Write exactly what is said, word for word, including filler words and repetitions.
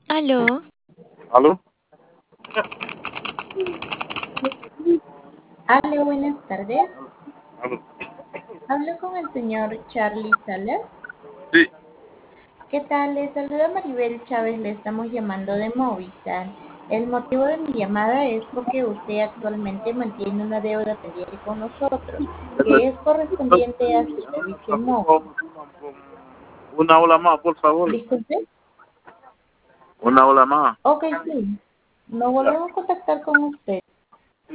¿Aló? ¿Aló? Aló, buenas tardes. ¿Aló? Hablo con el señor Charlie Salas. Sí. ¿Qué tal? Le saluda Maribel Chávez, le estamos llamando de Movistar. El motivo de mi llamada es porque usted actualmente mantiene una deuda pendiente con nosotros, que es correspondiente a su servicio móvil. Una ola más, por favor. Disculpe. Una ola más. Ok, sí. Nos Ya. volvemos a contactar con usted.